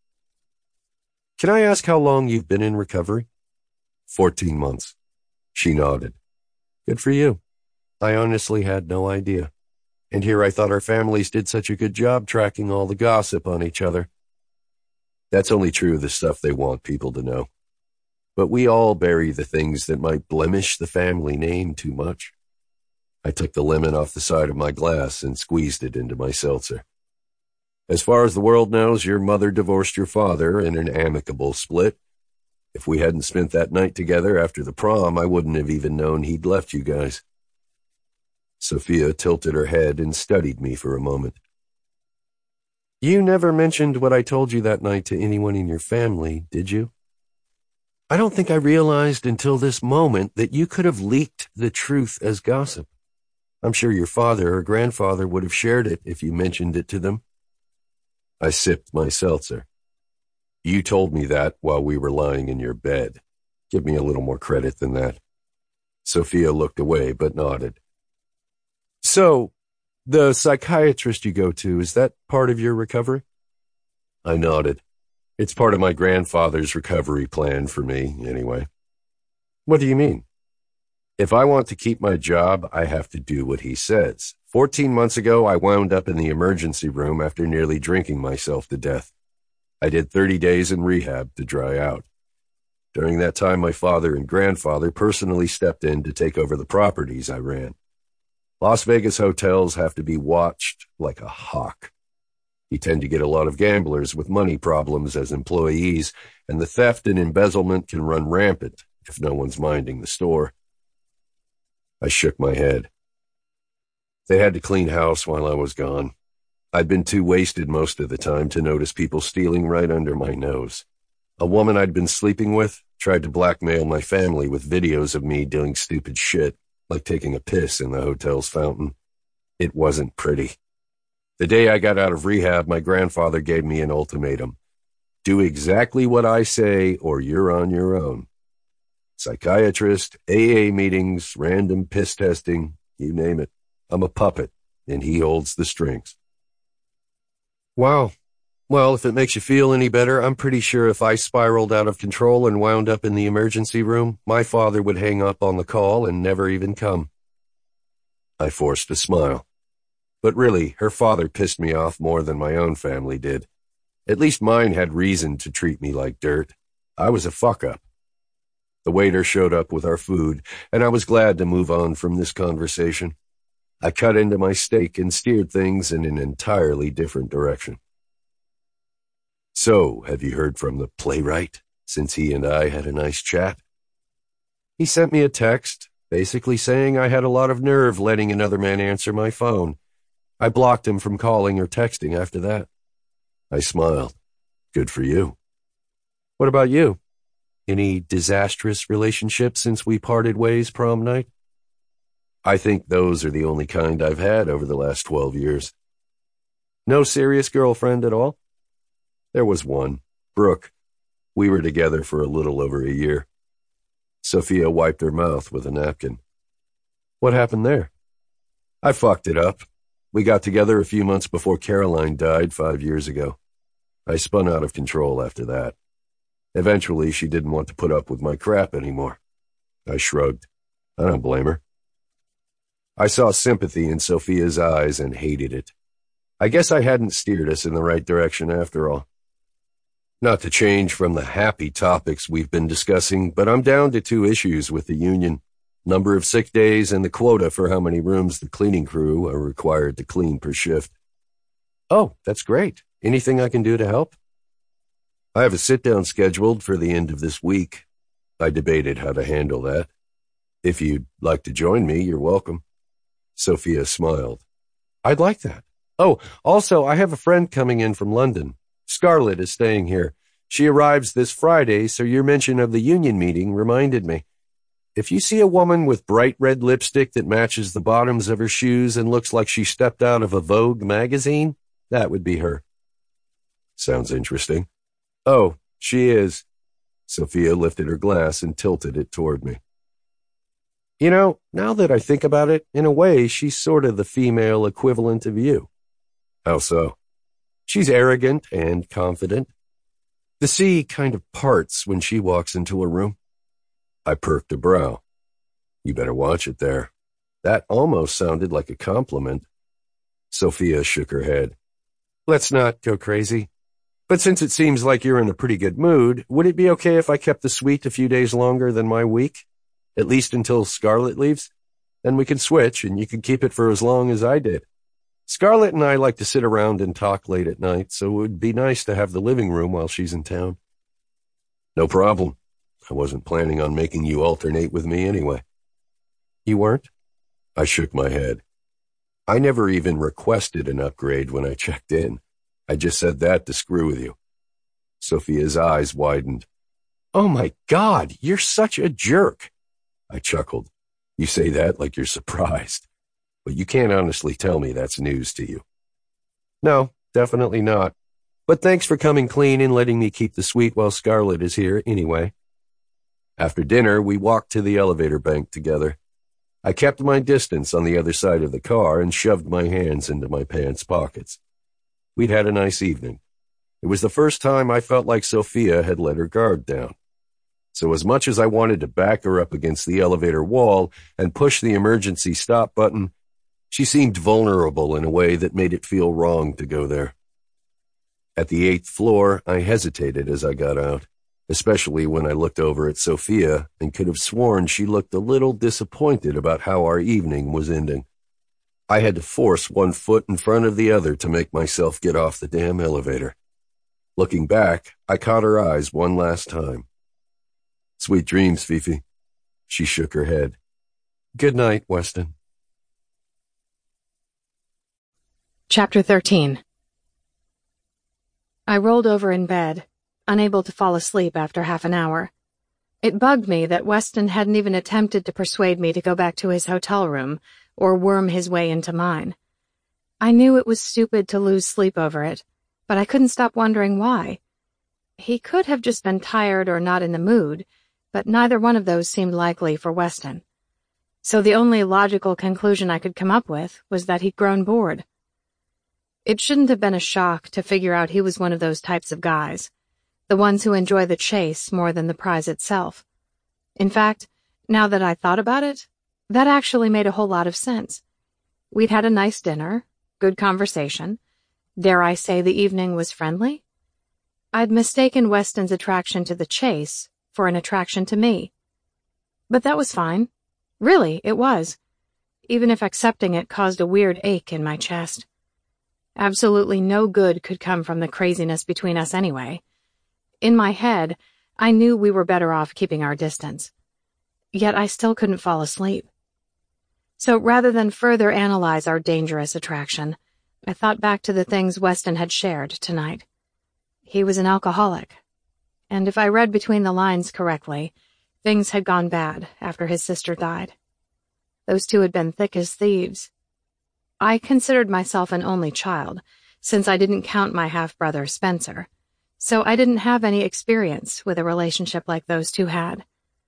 [SPEAKER 2] Can I ask how long you've been in recovery? 14 months. She nodded. Good for you. I honestly had no idea. And here I thought our families did such a good job tracking all the gossip on each other. That's only true of the stuff they want people to know. But we all bury the things that might blemish the family name too much. I took the lemon off the side of my glass and squeezed it into my seltzer. As far as the world knows, your mother divorced your father in an amicable split. If we hadn't spent that night together after the prom, I wouldn't have even known he'd left you guys. Sophia tilted her head and studied me for a moment. You never mentioned what I told you that night to anyone in your family, did you? I don't think I realized until this moment that you could have leaked the truth as gossip. I'm sure your father or grandfather would have shared it if you mentioned it to them. I sipped my seltzer. You told me that while we were lying in your bed. Give me a little more credit than that. Sophia looked away but nodded. So, the psychiatrist you go to, is that part of your recovery? I nodded. It's part of my grandfather's recovery plan for me, anyway. What do you mean? If I want to keep my job, I have to do what he says. 14 months ago, I wound up in the emergency room after nearly drinking myself to death. I did 30 days in rehab to dry out. During that time, my father and grandfather personally stepped in to take over the properties I ran. Las Vegas hotels have to be watched like a hawk. You tend to get a lot of gamblers with money problems as employees, and the theft and embezzlement can run rampant if no one's minding the store. I shook my head. They had to clean house while I was gone. I'd been too wasted most of the time to notice people stealing right under my nose. A woman I'd been sleeping with tried to blackmail my family with videos of me doing stupid shit, like taking a piss in the hotel's fountain. It wasn't pretty. The day I got out of rehab, my grandfather gave me an ultimatum. Do exactly what I say or you're on your own. Psychiatrist, AA meetings, random piss testing, you name it. I'm a puppet, and he holds the strings. Wow. Well, if it makes you feel any better, I'm pretty sure if I spiraled out of control and wound up in the emergency room, my father would hang up on the call and never even come. I forced a smile. But really, her father pissed me off more than my own family did. At least mine had reason to treat me like dirt. I was a fuck-up. The waiter showed up with our food, and I was glad to move on from this conversation. I cut into my steak and steered things in an entirely different direction. So, have you heard from the playwright since he and I had a nice chat? He sent me a text, basically saying I had a lot of nerve letting another man answer my phone. I blocked him from calling or texting after that. I smiled. Good for you. What about you? Any disastrous relationships since we parted ways prom night? I think those are the only kind I've had over the last 12 years. No serious girlfriend at all? There was one, Brooke. We were together for a little over a year. Sophia wiped her mouth with a napkin. What happened there? I fucked it up. We got together a few months before Caroline died 5 years ago. I spun out of control after that. Eventually, she didn't want to put up with my crap anymore. I shrugged. I don't blame her. I saw sympathy in Sophia's eyes and hated it. I guess I hadn't steered us in the right direction after all. Not to change from the happy topics we've been discussing, but I'm down to 2 issues with the union. Number of sick days and the quota for how many rooms the cleaning crew are required to clean per shift. Oh, that's great. Anything I can do to help? I have a sit-down scheduled for the end of this week. I debated how to handle that. If you'd like to join me, you're welcome. Sophia smiled. I'd like that. Oh, also, I have a friend coming in from London. Scarlett is staying here. She arrives this Friday, so your mention of the union meeting reminded me. If you see a woman with bright red lipstick that matches the bottoms of her shoes and looks like she stepped out of a Vogue magazine, that would be her. Sounds interesting. Oh, she is. Sophia lifted her glass and tilted it toward me. You know, now that I think about it, in a way, she's sort of the female equivalent of you. How so? She's arrogant and confident. The sea kind of parts when she walks into a room. I perked a brow. You better watch it there. That almost sounded like a compliment. Sophia shook her head. Let's not go crazy. But since it seems like you're in a pretty good mood, would it be okay if I kept the suite a few days longer than my week? At least until Scarlett leaves? Then we can switch, and you can keep it for as long as I did. Scarlett and I like to sit around and talk late at night, so it would be nice to have the living room while she's in town. No problem. I wasn't planning on making you alternate with me anyway. You weren't? I shook my head. I never even requested an upgrade when I checked in. I just said that to screw with you. Sophia's eyes widened. Oh my God, you're such a jerk. I chuckled. You say that like you're surprised. But you can't honestly tell me that's news to you. No, definitely not. But thanks for coming clean and letting me keep the suite while Scarlett is here anyway. After dinner, we walked to the elevator bank together. I kept my distance on the other side of the car and shoved my hands into my pants pockets. We'd had a nice evening. It was the first time I felt like Sophia had let her guard down. So as much as I wanted to back her up against the elevator wall and push the emergency stop button, she seemed vulnerable in a way that made it feel wrong to go there. At the 8th floor, I hesitated as I got out, especially when I looked over at Sophia and could have sworn she looked a little disappointed about how our evening was ending. I had to force one foot in front of the other to make myself get off the damn elevator. Looking back, I caught her eyes one last time. "Sweet dreams, Fifi." She shook her head. "Good night, Weston."
[SPEAKER 1] Chapter 13. I rolled over in bed, unable to fall asleep after half an hour. It bugged me that Weston hadn't even attempted to persuade me to go back to his hotel room or worm his way into mine. I knew it was stupid to lose sleep over it, but I couldn't stop wondering why. He could have just been tired or not in the mood, but neither one of those seemed likely for Weston. So the only logical conclusion I could come up with was that he'd grown bored. It shouldn't have been a shock to figure out he was one of those types of guys, the ones who enjoy the chase more than the prize itself. In fact, now that I thought about it, that actually made a whole lot of sense. We'd had a nice dinner, good conversation. Dare I say the evening was friendly? I'd mistaken Weston's attraction to the chase for an attraction to me. But that was fine. Really, it was. Even if accepting it caused a weird ache in my chest. Absolutely no good could come from the craziness between us anyway. In my head, I knew we were better off keeping our distance. Yet I still couldn't fall asleep. So rather than further analyze our dangerous attraction, I thought back to the things Weston had shared tonight. He was an alcoholic. And if I read between the lines correctly, things had gone bad after his sister died. Those two had been thick as thieves. I considered myself an only child, since I didn't count my half-brother Spencer, so I didn't have any experience with a relationship like those two had.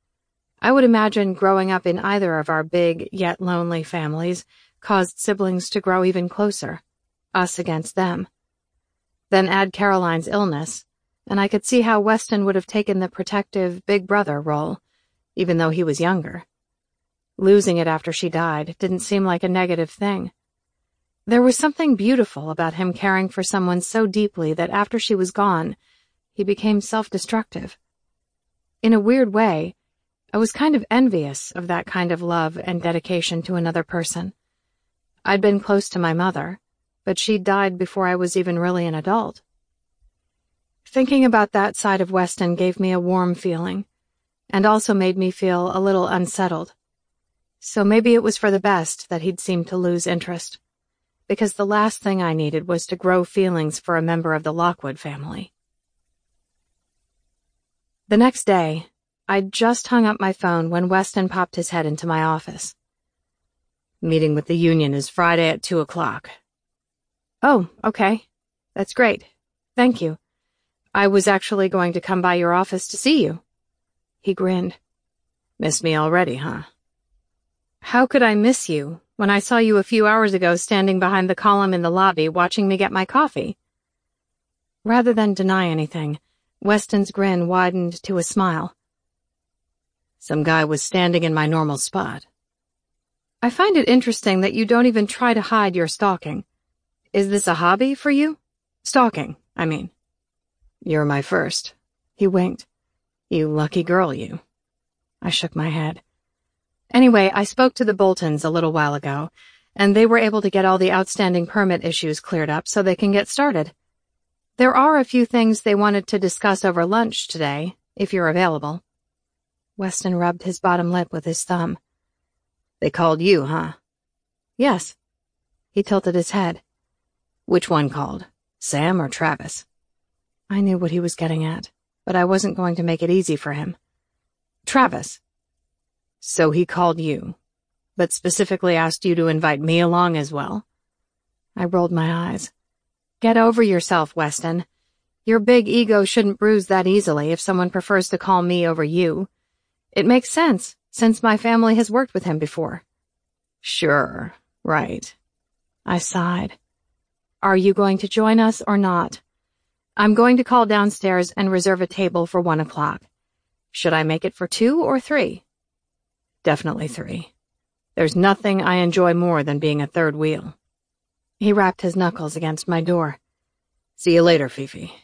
[SPEAKER 1] I would imagine growing up in either of our big yet lonely families caused siblings to grow even closer, us against them. Then add Caroline's illness, and I could see how Weston would have taken the protective big brother role, even though he was younger. Losing it after she died didn't seem like a negative thing. There was something beautiful about him caring for someone so deeply that after she was gone, he became self-destructive. In a weird way, I was kind of envious of that kind of love and dedication to another person. I'd been close to my mother, but she'd died before I was even really an adult. Thinking about that side of Weston gave me a warm feeling, and also made me feel a little unsettled. So maybe it was for the best that he'd seemed to lose interest, because the last thing I needed was to grow feelings for a member of the Lockwood family. The next day, I'd just hung up my phone when Weston popped his head into my office. "Meeting with the union is Friday at 2 o'clock. "Oh, okay. That's great. Thank you. I was actually going to come by your office to see you." He grinned. "Miss me already, huh?" "How could I miss you when I saw you a few hours ago standing behind the column in the lobby watching me get my coffee?" Rather than deny anything, Weston's grin widened to a smile. "Some guy was standing in my normal spot." "I find it interesting that you don't even try to hide your stalking. Is this a hobby for you? Stalking, I mean." "You're my first." He winked. "You lucky girl, you." I shook my head. Anyway, I spoke to the Boltons a little while ago, and they were able to get all the outstanding permit issues cleared up so they can get started. There are a few things they wanted to discuss over lunch today, if you're available. Weston rubbed his bottom lip with his thumb. "They called you, huh?" "Yes." He tilted his head. "Which one called? Sam or Travis?" I knew what he was getting at, but I wasn't going to make it easy for him. "Travis." "So he called you, but specifically asked you to invite me along as well?" I rolled my eyes. "Get over yourself, Weston. Your big ego shouldn't bruise that easily if someone prefers to call me over you. It makes sense, since my family has worked with him before." "Sure, right." I sighed. "Are you going to join us or not? I'm going to call downstairs and reserve a table for 1 o'clock. Should I make it for 2 or 3? Definitely 3. There's nothing I enjoy more than being a third wheel. He rapped his knuckles against my door. See you later, Fifi.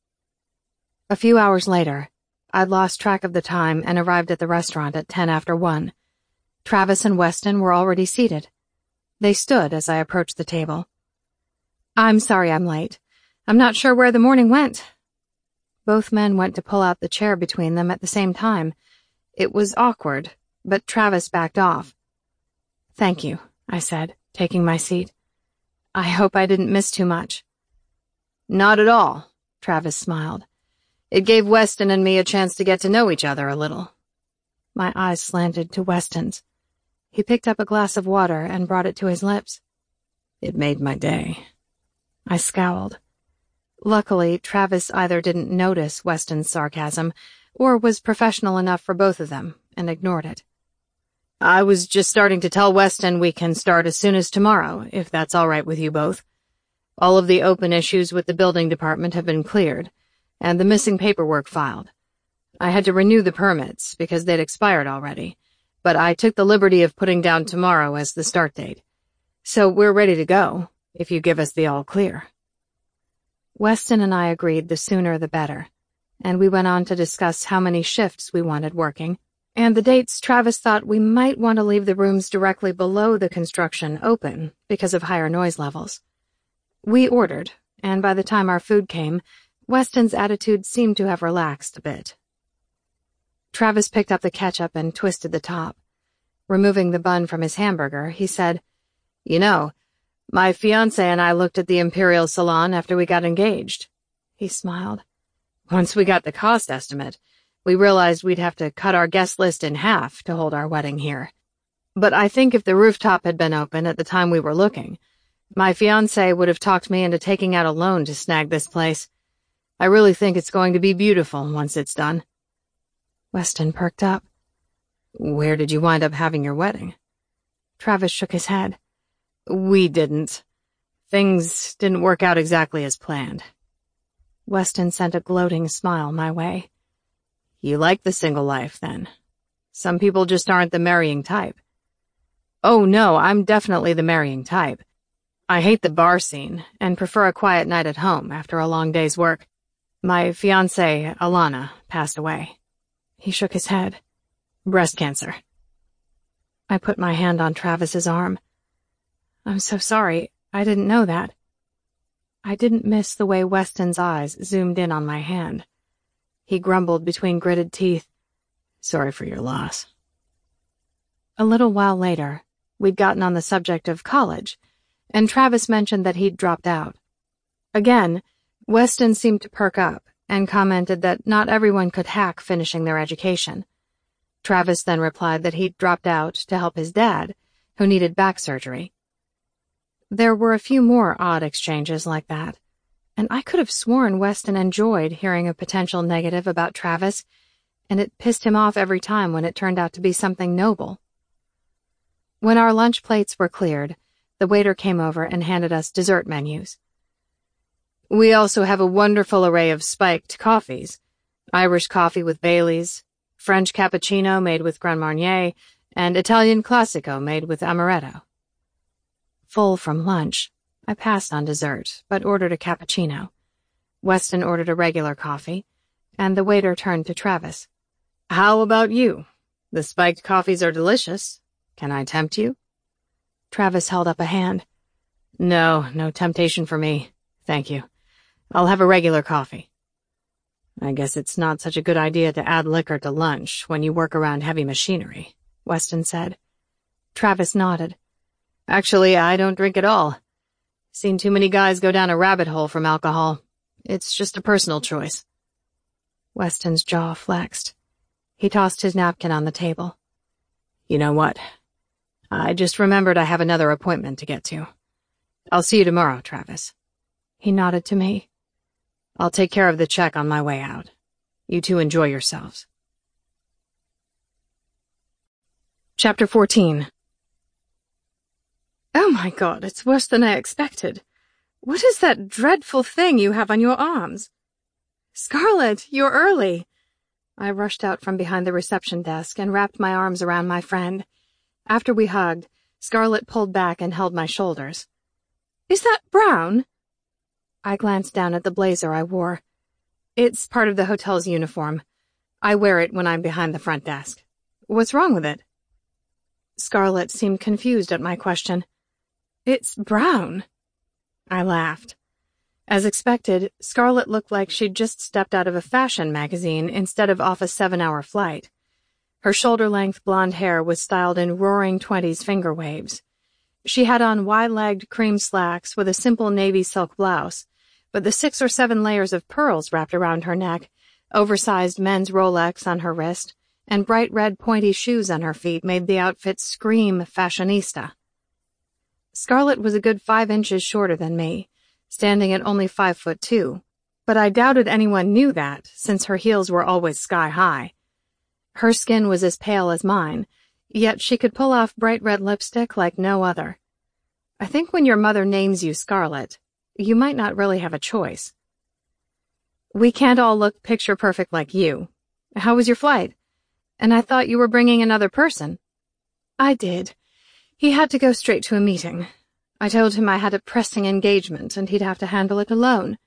[SPEAKER 1] A few hours later, I'd lost track of the time and arrived at the restaurant at 10 after 1. Travis and Weston were already seated. They stood as I approached the table. I'm sorry I'm late. I'm not sure where the morning went. Both men went to pull out the chair between them at the same time. It was awkward, but Travis backed off. Thank you, I said, taking my seat. I hope I didn't miss too much. Not at all, Travis smiled. It gave Weston and me a chance to get to know each other a little. My eyes slanted to Weston's. He picked up a glass of water and brought it to his lips. It made my day. I scowled. Luckily, Travis either didn't notice Weston's sarcasm or was professional enough for both of them and ignored it. I was just starting to tell Weston we can start as soon as tomorrow, if that's all right with you both. All of the open issues with the building department have been cleared, and the missing paperwork filed. I had to renew the permits because they'd expired already, but I took the liberty of putting down tomorrow as the start date. So we're ready to go, if you give us the all clear. Weston and I agreed the sooner the better, and we went on to discuss how many shifts we wanted working, and the dates Travis thought we might want to leave the rooms directly below the construction open because of higher noise levels. We ordered, and by the time our food came, Weston's attitude seemed to have relaxed a bit. Travis picked up the ketchup and twisted the top. Removing the bun from his hamburger, he said, You know, my fiancé and I looked at the Imperial Salon after we got engaged. He smiled. Once we got the cost estimate, we realized we'd have to cut our guest list in half to hold our wedding here. But I think if the rooftop had been open at the time we were looking, my fiancé would have talked me into taking out a loan to snag this place. I really think it's going to be beautiful once it's done. Weston perked up. Where did you wind up having your wedding? Travis shook his head. We didn't. Things didn't work out exactly as planned. Weston sent a gloating smile my way. You like the single life, then? Some people just aren't the marrying type. Oh, no, I'm definitely the marrying type. I hate the bar scene and prefer a quiet night at home after a long day's work. My fiancée, Alana, passed away. He shook his head. Breast cancer. I put my hand on Travis's arm. I'm so sorry. I didn't know that. I didn't miss the way Weston's eyes zoomed in on my hand. He grumbled between gritted teeth. Sorry for your loss. A little while later, we'd gotten on the subject of college, and Travis mentioned that he'd dropped out. Again, Weston seemed to perk up and commented that not everyone could hack finishing their education. Travis then replied that he'd dropped out to help his dad, who needed back surgery. There were a few more odd exchanges like that, and I could have sworn Weston enjoyed hearing a potential negative about Travis, and it pissed him off every time when it turned out to be something noble. When our lunch plates were cleared, the waiter came over and handed us dessert menus. We also have a wonderful array of spiked coffees, Irish coffee with Baileys, French cappuccino made with Grand Marnier, and Italian Classico made with Amaretto. Full from lunch, I passed on dessert, but ordered a cappuccino. Weston ordered a regular coffee, and the waiter turned to Travis. How about you? The spiked coffees are delicious. Can I tempt you? Travis held up a hand. No temptation for me. Thank you. I'll have a regular coffee. I guess it's not such a good idea to add liquor to lunch when you work around heavy machinery, Weston said. Travis nodded. Actually, I don't drink at all. Seen too many guys go down a rabbit hole from alcohol. It's just a personal choice. Weston's jaw flexed. He tossed his napkin on the table. You know what? I just remembered I have another appointment to get to. I'll see you tomorrow, Travis. He nodded to me. I'll take care of the check on my way out. You two enjoy yourselves. Chapter 14. Oh my God, it's worse than I expected. What is that dreadful thing you have on your arms? Scarlet, you're early. I rushed out from behind the reception desk and wrapped my arms around my friend. After we hugged, Scarlett pulled back and held my shoulders. "Is that brown?" I glanced down at the blazer I wore. "It's part of the hotel's uniform. I wear it when I'm behind the front desk. What's wrong with it?" Scarlett seemed confused at my question. "It's brown." I laughed. As expected, Scarlett looked like she'd just stepped out of a fashion magazine instead of off a 7-hour flight. Her shoulder-length blonde hair was styled in roaring 20s finger waves. She had on wide-legged cream slacks with a simple navy silk blouse, but the 6 or 7 layers of pearls wrapped around her neck, oversized men's Rolex on her wrist, and bright red pointy shoes on her feet made the outfit scream fashionista. Scarlett was a good 5 inches shorter than me, standing at only 5'2", but I doubted anyone knew that, since her heels were always sky-high. Her skin was as pale as mine, yet she could pull off bright red lipstick like no other. I think when your mother names you Scarlett, you might not really have a choice. "We can't all look picture-perfect like you. How was your flight? And I thought you were bringing another person." "I did. He had to go straight to a meeting. I told him I had a pressing engagement and he'd have to handle it alone."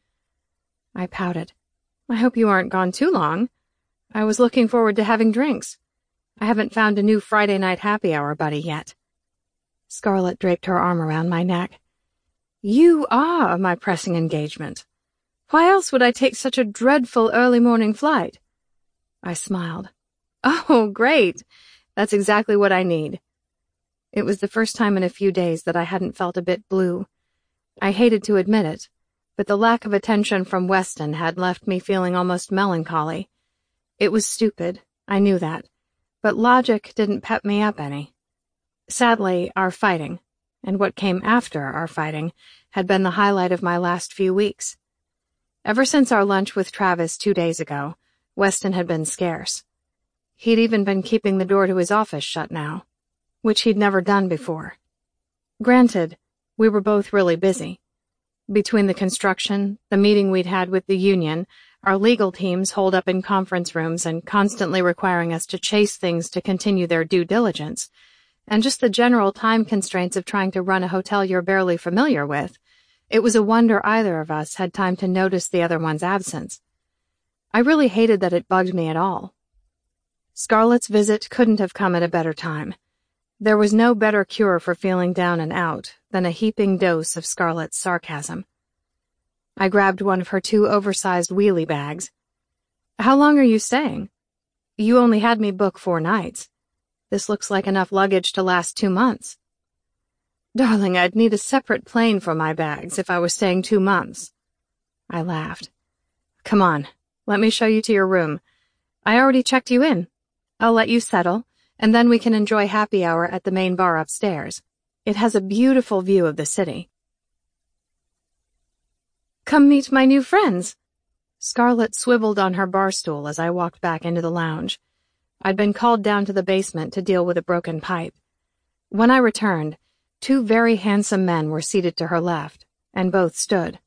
[SPEAKER 1] I pouted. "I hope you aren't gone too long. I was looking forward to having drinks. I haven't found a new Friday night happy hour buddy yet." Scarlett draped her arm around my neck. "You are my pressing engagement. Why else would I take such a dreadful early morning flight?" I smiled. "Oh, great. That's exactly what I need." It was the first time in a few days that I hadn't felt a bit blue. I hated to admit it, but the lack of attention from Weston had left me feeling almost melancholy. It was stupid, I knew that, but logic didn't pep me up any. Sadly, our fighting, and what came after our fighting, had been the highlight of my last few weeks. Ever since our lunch with Travis 2 days ago, Weston had been scarce. He'd even been keeping the door to his office shut now, which he'd never done before. Granted, we were both really busy. Between the construction, the meeting we'd had with the union, our legal teams holed up in conference rooms and constantly requiring us to chase things to continue their due diligence, and just the general time constraints of trying to run a hotel you're barely familiar with, it was a wonder either of us had time to notice the other one's absence. I really hated that it bugged me at all. Scarlett's visit couldn't have come at a better time. There was no better cure for feeling down and out than a heaping dose of Scarlett's sarcasm. I grabbed one of her 2 oversized wheelie bags. "How long are you staying? You only had me book 4 nights. This looks like enough luggage to last 2 months." "Darling, I'd need a separate plane for my bags if I was staying 2 months. I laughed. "Come on, let me show you to your room. I already checked you in. I'll let you settle, and then we can enjoy happy hour at the main bar upstairs. It has a beautiful view of the city." "Come meet my new friends." Scarlett swiveled on her bar stool as I walked back into the lounge. I'd been called down to the basement to deal with a broken pipe. When I returned, 2 very handsome men were seated to her left, and both stood.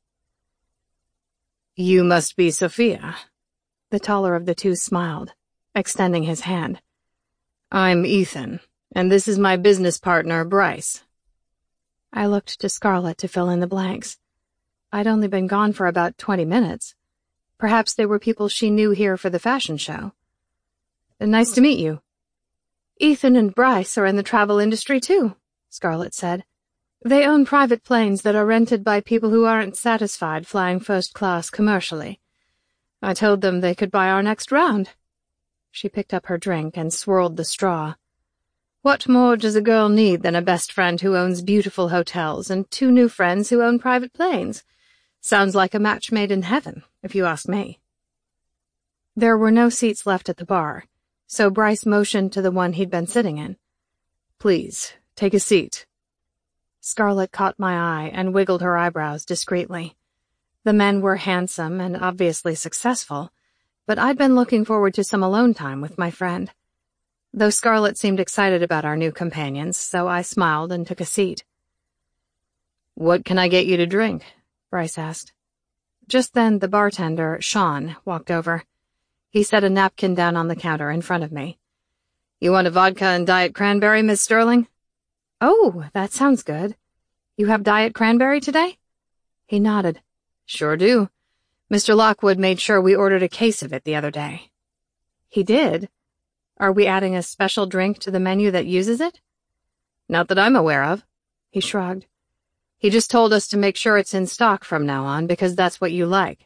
[SPEAKER 1] "You must be Sophia." The taller of the 2 smiled, extending his hand. "I'm Ethan, and this is my business partner, Bryce." I looked to Scarlett to fill in the blanks. I'd only been gone for about 20 minutes. Perhaps they were people she knew here for the fashion show. "Nice to meet you." "Ethan and Bryce are in the travel industry too," Scarlett said. "They own private planes that are rented by people who aren't satisfied flying first class commercially. I told them they could buy our next round." She picked up her drink and swirled the straw. "What more does a girl need than a best friend who owns beautiful hotels and 2 new friends who own private planes? Sounds like a match made in heaven, if you ask me." There were no seats left at the bar, so Bryce motioned to the one he'd been sitting in. "Please, take a seat." Scarlett caught my eye and wiggled her eyebrows discreetly. The men were handsome and obviously successful, but I'd been looking forward to some alone time with my friend. Though Scarlett seemed excited about our new companions, so I smiled and took a seat. "What can I get you to drink?" Bryce asked. Just then the bartender, Sean, walked over. He set a napkin down on the counter in front of me. "You want a vodka and diet cranberry, Miss Sterling?" "Oh, that sounds good. You have diet cranberry today?" He nodded. "Sure do. Mr. Lockwood made sure we ordered a case of it the other day." "He did? Are we adding a special drink to the menu that uses it?" "Not that I'm aware of." He shrugged. "He just told us to make sure it's in stock from now on because that's what you like."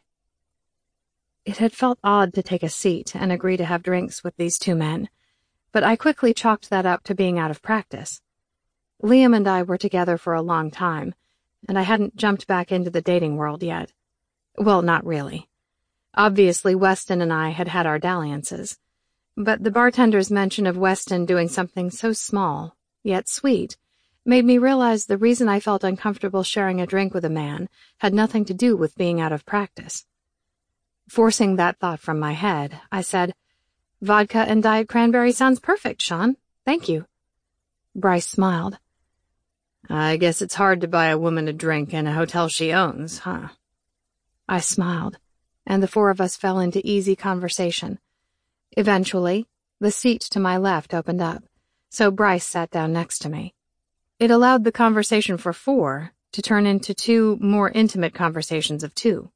[SPEAKER 1] It had felt odd to take a seat and agree to have drinks with these two men, but I quickly chalked that up to being out of practice. Liam and I were together for a long time, and I hadn't jumped back into the dating world yet. Well, not really. Obviously, Weston and I had had our dalliances, but the bartender's mention of Weston doing something so small, yet sweet, made me realize the reason I felt uncomfortable sharing a drink with a man had nothing to do with being out of practice. Forcing that thought from my head, I said, "Vodka and diet cranberry sounds perfect, Sean. Thank you." Bryce smiled. "I guess it's hard to buy a woman a drink in a hotel she owns, huh?" I smiled, and the four of us fell into easy conversation. Eventually, the seat to my left opened up, so Bryce sat down next to me. It allowed the conversation for four to turn into two more intimate conversations of two.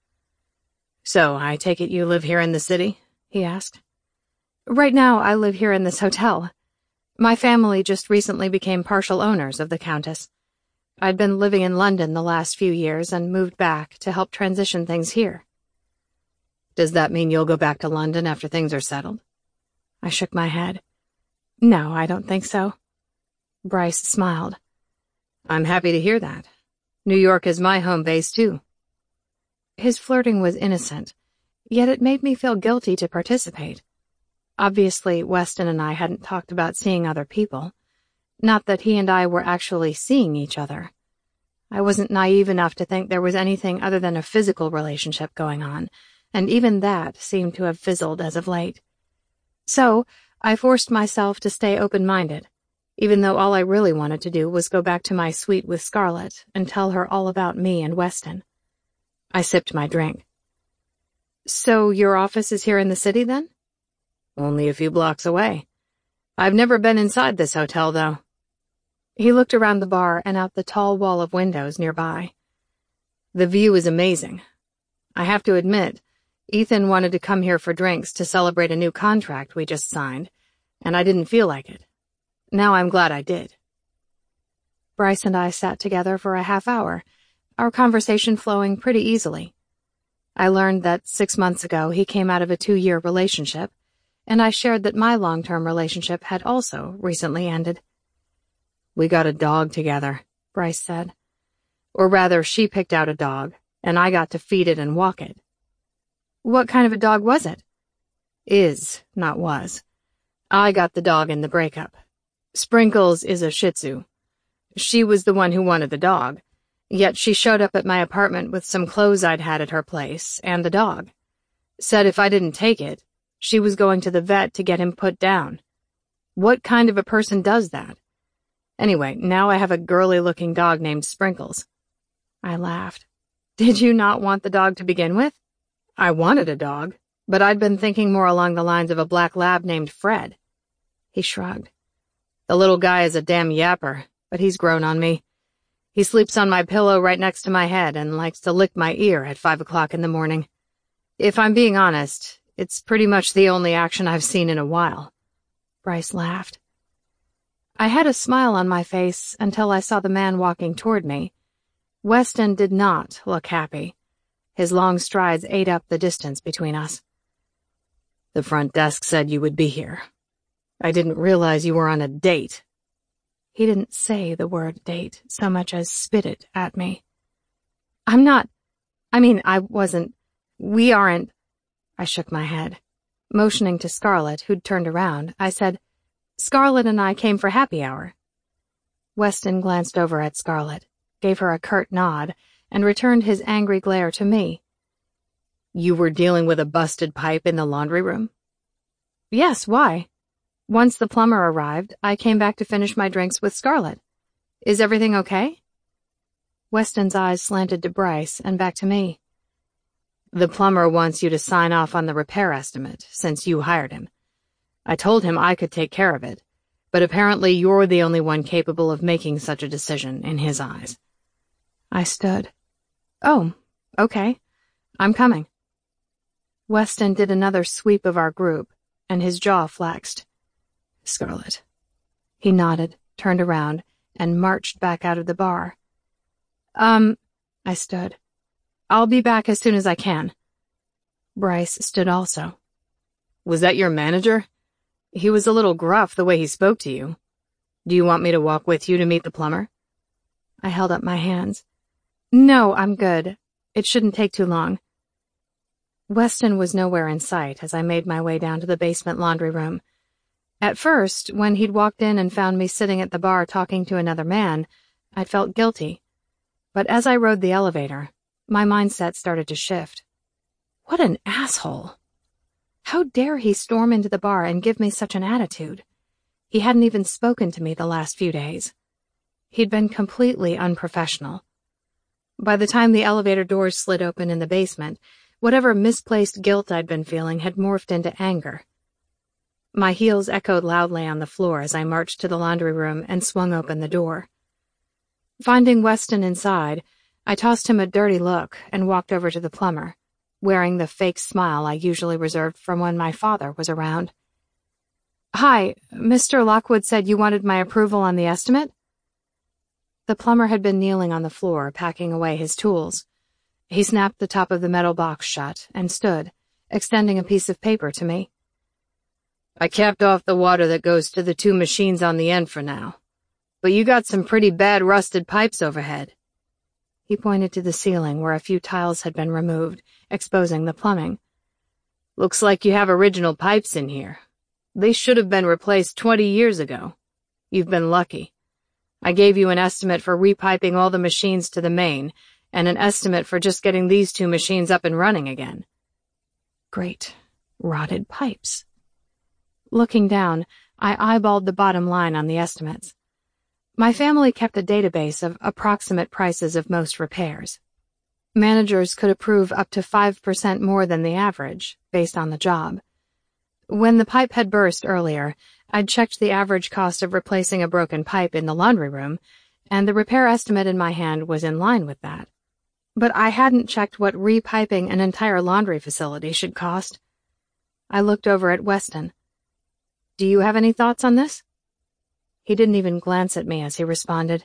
[SPEAKER 1] "So, I take it you live here in the city?" he asked. "Right now, I live here in this hotel. My family just recently became partial owners of the Countess. I'd been living in London the last few years and moved back to help transition things here." "Does that mean you'll go back to London after things are settled?" I shook my head. "No, I don't think so." Bryce smiled. "I'm happy to hear that. New York is my home base, too." His flirting was innocent, yet it made me feel guilty to participate. Obviously, Weston and I hadn't talked about seeing other people. Not that he and I were actually seeing each other. I wasn't naive enough to think there was anything other than a physical relationship going on, and even that seemed to have fizzled as of late. So, I forced myself to stay open-minded, even though all I really wanted to do was go back to my suite with Scarlett and tell her all about me and Weston. I sipped my drink. "So your office is here in the city, then?" "Only a few blocks away. I've never been inside this hotel, though." He looked around the bar and out the tall wall of windows nearby. "The view is amazing. I have to admit, Ethan wanted to come here for drinks to celebrate a new contract we just signed, and I didn't feel like it. Now I'm glad I did." Bryce and I sat together for a half hour, our conversation flowing pretty easily. I learned that 6 months ago he came out of a 2-year relationship, and I shared that my long-term relationship had also recently ended. "We got a dog together," Bryce said. "Or rather, she picked out a dog, and I got to feed it and walk it." "What kind of a dog was it?" "Is, not was. I got the dog in the breakup. Sprinkles is a Shih Tzu. She was the one who wanted the dog, yet she showed up at my apartment with some clothes I'd had at her place and the dog. Said if I didn't take it, she was going to the vet to get him put down. What kind of a person does that? Anyway, now I have a girly-looking dog named Sprinkles." I laughed. "Did you not want the dog to begin with?" "I wanted a dog, but I'd been thinking more along the lines of a black lab named Fred." He shrugged. "The little guy is a damn yapper, but he's grown on me. He sleeps on my pillow right next to my head and likes to lick my ear at 5 o'clock in the morning. If I'm being honest, it's pretty much the only action I've seen in a while." Bryce laughed. I had a smile on my face until I saw the man walking toward me. Weston did not look happy. His long strides ate up the distance between us. "The front desk said you would be here. I didn't realize you were on a date." He didn't say the word date so much as spit it at me. I wasn't. We aren't." I shook my head. Motioning to Scarlett, who'd turned around, I said, "Scarlett and I came for happy hour." Weston glanced over at Scarlett, gave her a curt nod, and returned his angry glare to me. "You were dealing with a busted pipe in the laundry room?" "Yes, why? Once the plumber arrived, I came back to finish my drinks with Scarlett. Is everything okay?" Weston's eyes slanted to Bryce and back to me. The plumber wants you to sign off on the repair estimate, since you hired him. I told him I could take care of it, but apparently you're the only one capable of making such a decision in his eyes. I stood. Oh, okay. I'm coming. Weston did another sweep of our group, and his jaw flexed. Scarlett. He nodded, turned around, and marched back out of the bar. I stood. I'll be back as soon as I can. Bryce stood also. Was that your manager? He was a little gruff the way he spoke to you. Do you want me to walk with you to meet the plumber? I held up my hands. No, I'm good. It shouldn't take too long. Weston was nowhere in sight as I made my way down to the basement laundry room. At first, when he'd walked in and found me sitting at the bar talking to another man, I'd felt guilty. But as I rode the elevator, my mindset started to shift. What an asshole! How dare he storm into the bar and give me such an attitude? He hadn't even spoken to me the last few days. He'd been completely unprofessional. By the time the elevator doors slid open in the basement, whatever misplaced guilt I'd been feeling had morphed into anger. My heels echoed loudly on the floor as I marched to the laundry room and swung open the door. Finding Weston inside, I tossed him a dirty look and walked over to the plumber, wearing the fake smile I usually reserved from when my father was around. Hi, Mr. Lockwood said you wanted my approval on the estimate? The plumber had been kneeling on the floor, packing away his tools. He snapped the top of the metal box shut and stood, extending a piece of paper to me. I capped off the water that goes to the 2 machines on the end for now. But you got some pretty bad rusted pipes overhead. He pointed to the ceiling where a few tiles had been removed, exposing the plumbing. Looks like you have original pipes in here. They should have been replaced 20 years ago. You've been lucky. I gave you an estimate for repiping all the machines to the main, and an estimate for just getting these 2 machines up and running again. Great. Rotted pipes. Looking down, I eyeballed the bottom line on the estimates. My family kept a database of approximate prices of most repairs. Managers could approve up to 5% more than the average, based on the job. When the pipe had burst earlier, I'd checked the average cost of replacing a broken pipe in the laundry room, and the repair estimate in my hand was in line with that. But I hadn't checked what repiping an entire laundry facility should cost. I looked over at Weston. Do you have any thoughts on this? He didn't even glance at me as he responded.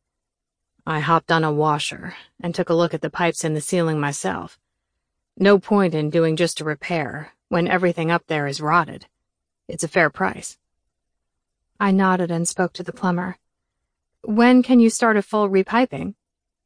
[SPEAKER 1] I hopped on a washer and took a look at the pipes in the ceiling myself. No point in doing just a repair when everything up there is rotted. It's a fair price. I nodded and spoke to the plumber. When can you start a full repiping?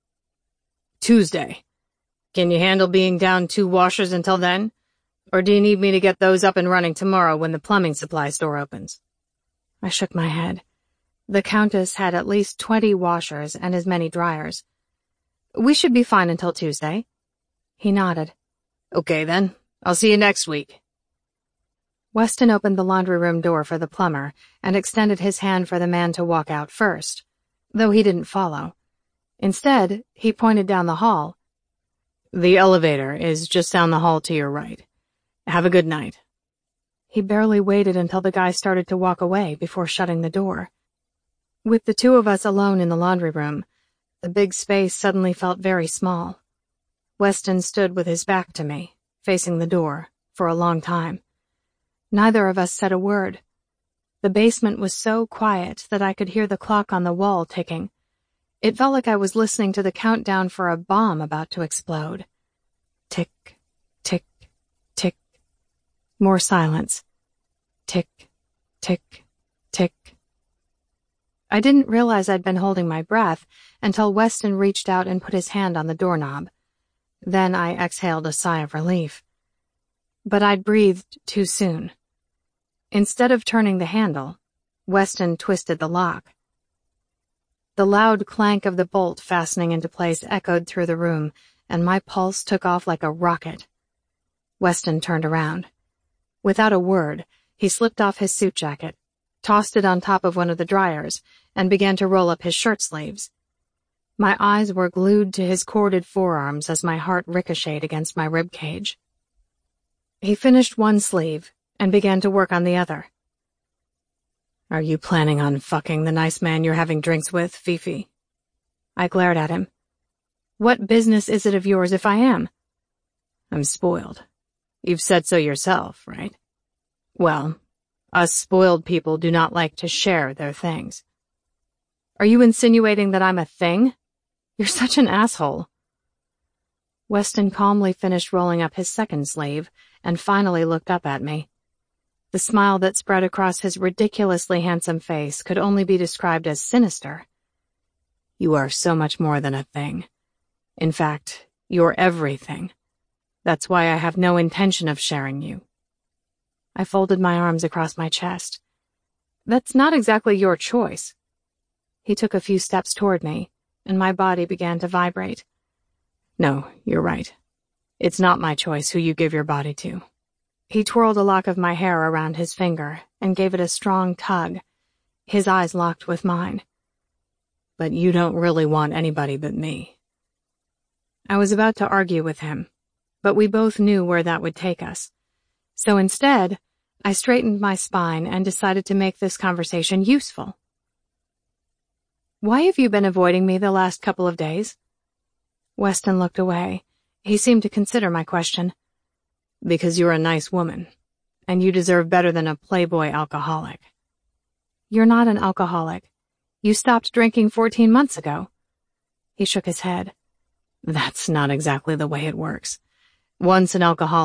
[SPEAKER 1] Tuesday. Can you handle being down 2 washers until then? Or do you need me to get those up and running tomorrow when the plumbing supply store opens? I shook my head. The Countess had at least 20 washers and as many dryers. We should be fine until Tuesday. He nodded. Okay then, I'll see you next week. Weston opened the laundry room door for the plumber and extended his hand for the man to walk out first, though he didn't follow. Instead, he pointed down the hall. The elevator is just down the hall to your right. Have a good night. He barely waited until the guy started to walk away before shutting the door. With the 2 of us alone in the laundry room, the big space suddenly felt very small. Weston stood with his back to me, facing the door, for a long time. Neither of us said a word. The basement was so quiet that I could hear the clock on the wall ticking. It felt like I was listening to the countdown for a bomb about to explode. Tick, tick, tick. More silence. Tick, tick, tick. I didn't realize I'd been holding my breath until Weston reached out and put his hand on the doorknob. Then I exhaled a sigh of relief. But I'd breathed too soon. Instead of turning the handle, Weston twisted the lock. The loud clank of the bolt fastening into place echoed through the room, and my pulse took off like a rocket. Weston turned around. Without a word, he slipped off his suit jacket, tossed it on top of one of the dryers, and began to roll up his shirt sleeves. My eyes were glued to his corded forearms as my heart ricocheted against my rib cage. He finished one sleeve and began to work on the other. "Are you planning on fucking the nice man you're having drinks with, Fifi?" I glared at him. "What business is it of yours if I am?" "I'm spoiled. You've said so yourself, right? Well, us spoiled people do not like to share their things." "Are you insinuating that I'm a thing? You're such an asshole." Weston calmly finished rolling up his second sleeve and finally looked up at me. The smile that spread across his ridiculously handsome face could only be described as sinister. "You are so much more than a thing. In fact, you're everything. That's why I have no intention of sharing you." I folded my arms across my chest. "That's not exactly your choice." He took a few steps toward me, and my body began to vibrate. "No, you're right. It's not my choice who you give your body to." He twirled a lock of my hair around his finger and gave it a strong tug. His eyes locked with mine. "But you don't really want anybody but me." I was about to argue with him, but we both knew where that would take us. So instead, I straightened my spine and decided to make this conversation useful. "Why have you been avoiding me the last couple of days?" Weston looked away. He seemed to consider my question. "Because you're a nice woman, and you deserve better than a playboy alcoholic." "You're not an alcoholic. You stopped drinking 14 months ago." He shook his head. "That's not exactly the way it works. Once an alcoholic,